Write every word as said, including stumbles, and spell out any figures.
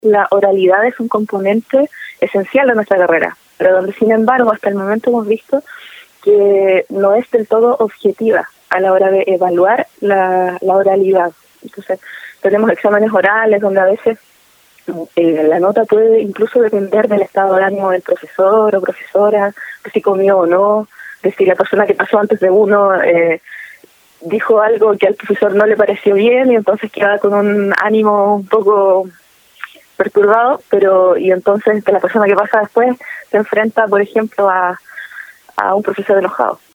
la oralidad es un componente esencial de nuestra carrera, pero donde sin embargo hasta el momento hemos visto que no es del todo objetiva a la hora de evaluar la, la oralidad. Entonces tenemos exámenes orales donde a veces eh, la nota puede incluso depender del estado de ánimo del profesor o profesora, de si comió o no, de si la persona que pasó antes de uno eh, dijo algo que al profesor no le pareció bien y entonces queda con un ánimo un poco perturbado, pero y entonces la persona que pasa después se enfrenta, por ejemplo, a, a un profesor enojado.